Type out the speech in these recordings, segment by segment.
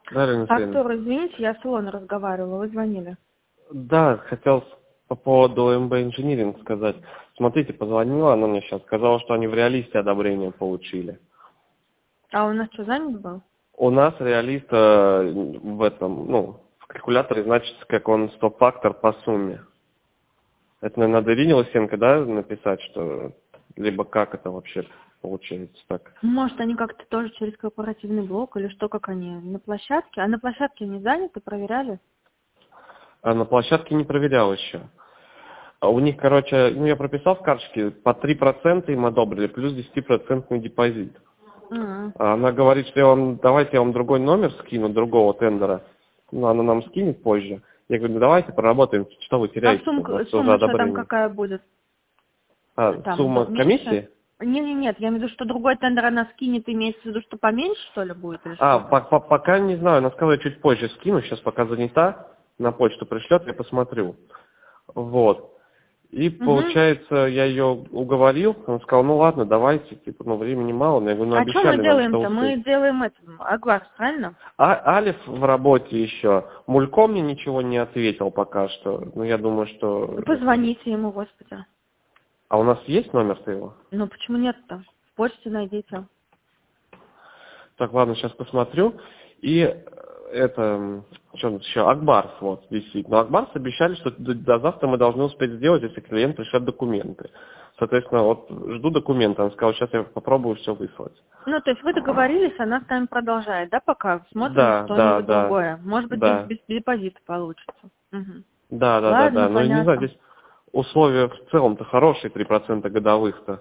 Да, Ирина Сергеевна? Артур, извините, я с Илоной разговаривала, вы звонили. Да, хотел по поводу МБ Engineering сказать. Смотрите, позвонила, она мне сейчас сказала, что они в реалисте одобрение получили. А у нас что, занят был? У нас реалист в этом, в калькуляторе значится, как он стоп-фактор по сумме. Это, наверное, надо Ирине Лысенко, да, написать, что либо как это вообще получается так. Может, они как-то тоже через корпоративный блок или что, как они на площадке? А на площадке не заняты, проверяли? А на площадке не проверял еще. А у них, короче, я прописал в карточке, по 3% им одобрили, плюс 10% депозит. А она говорит, что давайте я вам другой номер скину, другого тендера. Она нам скинет позже. Я говорю, давайте поработаем, что вы А теряете, у сумма вас уже что там одобрение. какая будет? Там Сумма меньше? комиссии? Нет, я имею в виду, что другой тендер она скинет, имеется в виду, что поменьше, что ли, будет? Или что? Пока не знаю, она сказала, я чуть позже скину, сейчас пока занята, на почту пришлет, я посмотрю. Вот. И получается, я ее уговорил, он сказал, ну ладно, давайте, времени мало. Я говорю, А что мы обещали нам, что делаем-то? Мы успеем. делаем Агварс, правильно? Алиф в работе еще. Мулько мне ничего не ответил пока что. Ну, я думаю, что... Позвоните ему, господи. А у нас есть номер-то его? Ну, почему нет-то? В почте найдите. Так, ладно, сейчас посмотрю. И что еще, Акбарс вот висит. Но Акбарс обещали, что до завтра мы должны успеть сделать, если клиент пришлет документы. Соответственно, вот жду документы. Он сказал, сейчас я попробую все выслать. Ну, то есть вы договорились, она с нами продолжает, да, пока? Смотрим Да, что-нибудь другое. Может быть, да. без депозита получится. Да. Ладно, Ну, не знаю, понятно. здесь условия в целом-то хорошие, 3% годовых-то.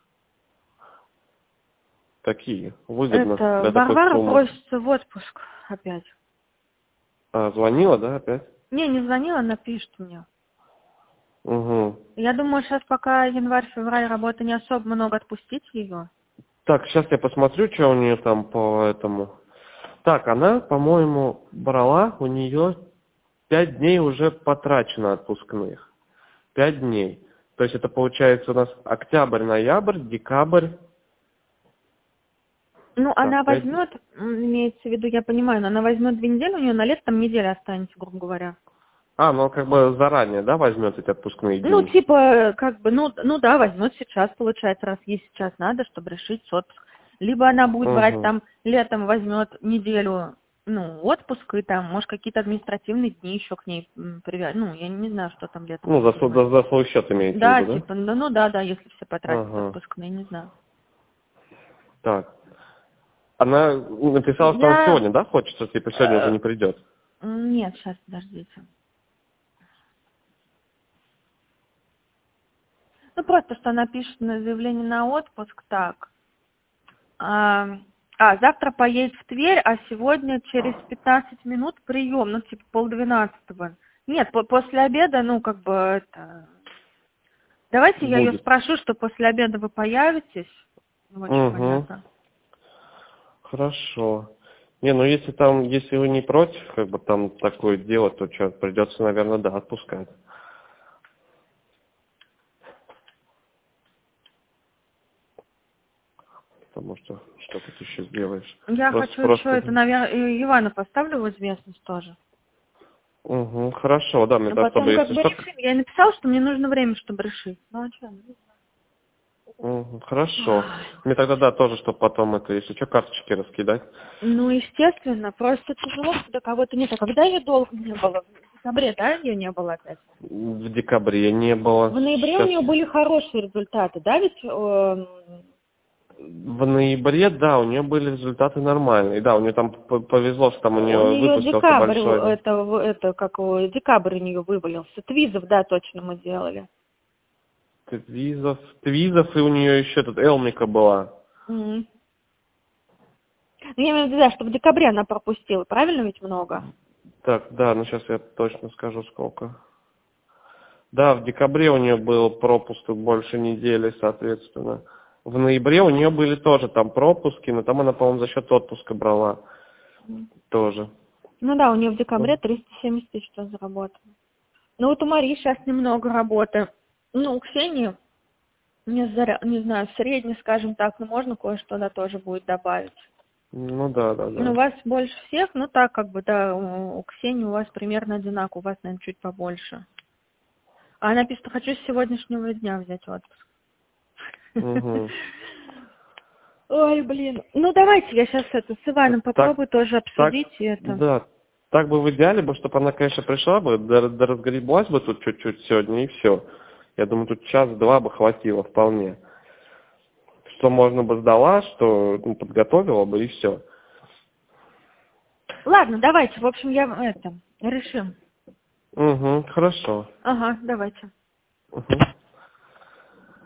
Такие, выгодно для такой Варвара суммы. просится в отпуск опять. Звонила, да, опять? Не звонила, она пишет мне. Угу. Я думаю, сейчас пока январь-февраль работы не особо много, отпустить ее. Так, сейчас я посмотрю, что у нее там по этому. Так, она, по-моему, брала, у нее 5 дней уже потрачено отпускных. 5 дней. То есть это получается у нас октябрь, ноябрь, декабрь. Ну, она Так, 5 возьмет, имеется в виду, я понимаю, но она возьмет 2 недели, у нее на лето там неделя останется, грубо говоря. ну как бы заранее, да, возьмет эти отпускные дни? Ну, типа, как бы, ну да, возьмет сейчас, получается, раз ей сейчас надо, чтобы решить отпуск. Либо она будет брать там, летом возьмет неделю, отпуск, и там, может, какие-то административные дни еще к ней привязать. Ну, я не знаю, что там летом. Ну, за свой счет имеется в виду, да? Типа, да, если все потратят отпускные, не знаю. Так. Она написала, что она сегодня, да, хочет, что типа сегодня уже не придет? Нет, сейчас, подождите. Ну, просто, что она пишет на заявление на отпуск, так. Завтра поедет в Тверь, а сегодня через 15 минут прием, ну, типа 11:30. Нет, после обеда, Давайте я ее спрошу, что после обеда вы появитесь. Очень понятно. Хорошо. Если вы не против, там такое дело, то что, придется, наверное, да, отпускать. Потому что ты еще сделаешь? Я хочу еще это, наверное, Ивана поставлю в известность тоже. Хорошо, да, мне так, потом чтобы если что... решим. Я написала, что мне нужно время, чтобы решить. Ну, а что? Хорошо. Мне тогда, да, тоже, чтобы потом если что, карточки раскидать. Ну, естественно, просто тяжело, когда кого-то нет. А когда ее долго не было? В декабре, да, ее не было опять? В декабре не было. В ноябре у нее были хорошие результаты, да, ведь? В ноябре, да, у нее были результаты нормальные. Да, у нее там повезло, что там у нее выпустился большой. Декабрь у нее вывалился. Твизов, да, точно мы делали. Твизов, и у нее еще тут Элмика была. Ну, я имею в виду, да, что в декабре она пропустила, правильно ведь много? Так, да, сейчас я точно скажу сколько. Да, в декабре у нее был пропуск больше недели, соответственно. В ноябре у нее были тоже там пропуски, но там она, по-моему, за счет отпуска брала тоже. Ну да, у нее в декабре 370 тысяч заработала. Ну вот у Марии сейчас немного работы. Ну, у Ксении, не знаю, средний, скажем так, но можно кое-что тоже будет добавить. Ну да. Ну, у вас больше всех, ну так, как бы, да, у Ксении у вас примерно одинаково, у вас, наверное, чуть побольше. А она пишет, что хочу с сегодняшнего дня взять отпуск. Угу. Ой, блин. Ну, давайте я сейчас это с Иваном попробую тоже обсудить это. Да, так бы в идеале, чтобы она, конечно, пришла бы, разгреблась бы тут чуть-чуть сегодня, и все. Я думаю, тут час-два бы хватило вполне. Что можно бы сдала, что подготовила бы, и все. Ладно, давайте, в общем, решим. Угу, хорошо. Ага, давайте. Угу.